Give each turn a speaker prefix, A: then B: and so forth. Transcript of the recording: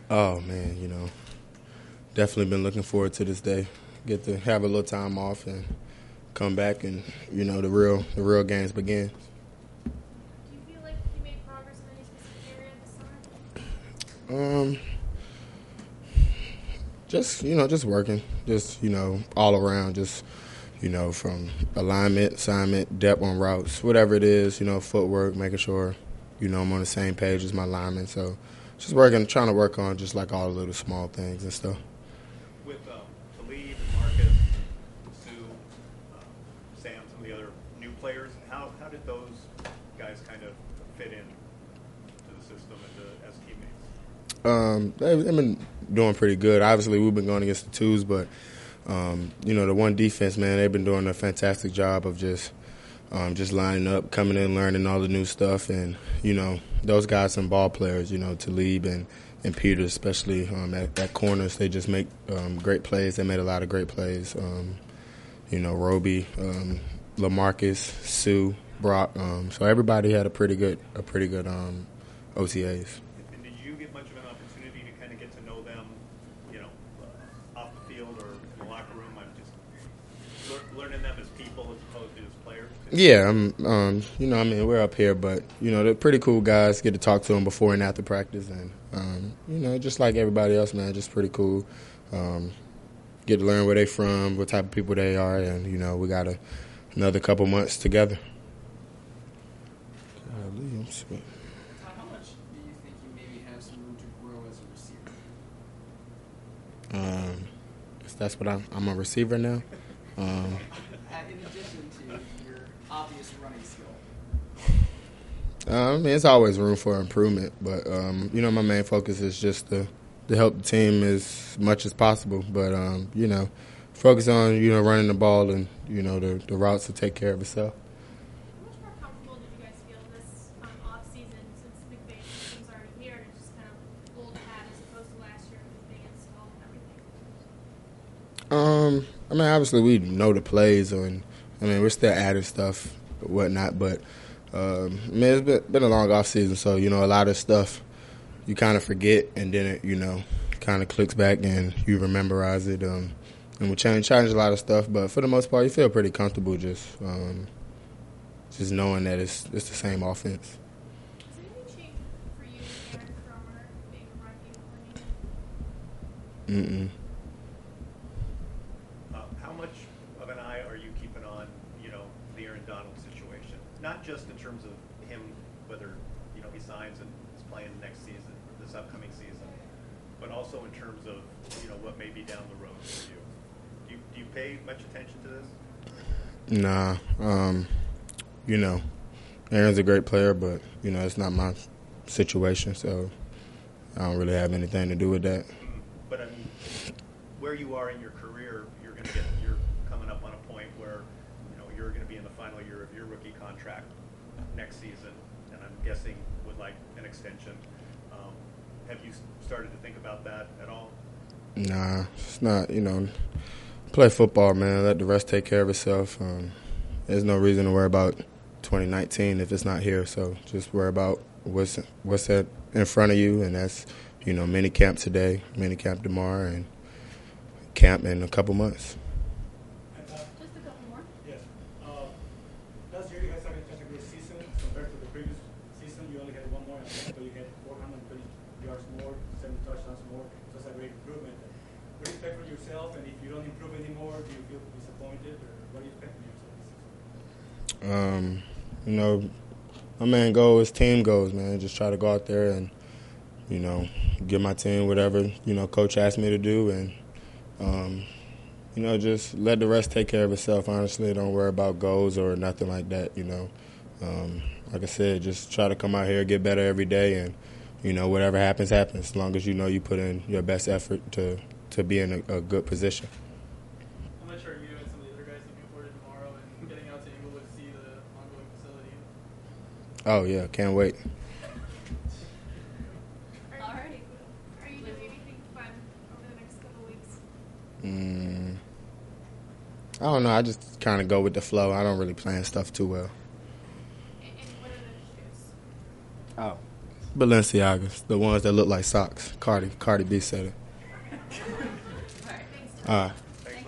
A: Oh man, definitely been looking forward to this day. Get to have a little time off and come back, and the real games begin.
B: Do you feel like you made progress in any specific area this summer?
A: Just working, just all around, just from alignment, assignment, depth on routes, whatever it is, footwork, making sure I'm on the same page as my linemen. So just working, trying to work on just like all the little small things and stuff.
C: With Talib, Marcus, Sue, Sam, some of the other new players, how did those guys kind of fit in to the system and as teammates?
A: They've been doing pretty good. Obviously, we've been going against the twos, but the one defense, man, they've been doing a fantastic job of just lining up, coming in, learning all the new stuff, and those guys, some ball players, Talib and Peter, especially at corners, they just make great plays. They made a lot of great plays. Roby, LaMarcus, Sue, Brock. So everybody had a pretty good OTAs.
C: And did you get much of an opportunity to kind of get to know them, off the field or in the locker room? I'm just learning them as people as opposed to as players.
A: Yeah, we're up here, but they're pretty cool guys. Get to talk to them before and after practice, and just like everybody else, man, just pretty cool. Get to learn where they from, what type of people they are, and we got another couple months together.
D: How much do you think you maybe have some room to grow as a receiver?
A: If that's what I'm a receiver now.
D: In addition to your obvious running skill.
A: It's always room for improvement, but my main focus is just to help the team as much as possible. But focus on running the ball and the routes to take care of itself.
B: How much more comfortable did you guys feel this off season since McVay was already here and it's just kind of old hat as opposed to last year with being installed and everything?
A: Obviously we know the plays, and we're still adding stuff, and whatnot. But it's been a long off season, so a lot of stuff you kind of forget, and then it kind of clicks back and you rememberize it. And we change a lot of stuff, but for the most part, you feel pretty comfortable just knowing that it's the same offense.
B: Has anything changed for you, Aaron Cromer, being a rugby coordinator?
C: How much of an eye are you keeping on, the Aaron Donald situation? Not just in terms of him, whether, he signs and is playing next season, this upcoming season, but also in terms of, what may be down the road for you. Do you pay much attention to this?
A: Nah. Aaron's a great player, but, it's not my situation, so I don't really have anything to do with that.
C: But, where you are in your career, you're coming up on a point where, you're going to be in the final year of your rookie contract next season, and I'm guessing would like an extension. Have you started to think about that at all?
A: Nah, it's not, play football, man. Let the rest take care of itself. There's no reason to worry about 2019 if it's not here. So just worry about what's in front of you, and that's, mini camp today, mini camp tomorrow, and camp in a couple months.
B: Just a couple more.
E: Yes. Last year you had such a great season compared to the previous season. You only had one more attempt, but you had 430 yards more, 7 touchdowns more. So it's a great improvement. What do you expect from yourself? And if you don't improve anymore, do you feel disappointed? Or what do you expect from yourself this season?
A: My main goal is team goals, man. Just try to go out there and, give my team whatever, coach asked me to do, and just let the rest take care of itself. Honestly, don't worry about goals or nothing like that. Like I said, just try to come out here, get better every day, and whatever happens, happens. As long as you put in your best effort to be in a good position.
F: How much are you and some of the other guys looking forward to tomorrow and getting out to Inglewood to see the ongoing facility?
A: Oh yeah, can't wait.
B: Alrighty. Are you doing anything fun over the next couple weeks?
A: I don't know. I just kind of go with the flow. I don't really plan stuff too well.
B: And what are the issues?
A: Oh. Balenciagas, the ones that look like socks. Cardi B said it.
B: All right, thanks.
A: All right.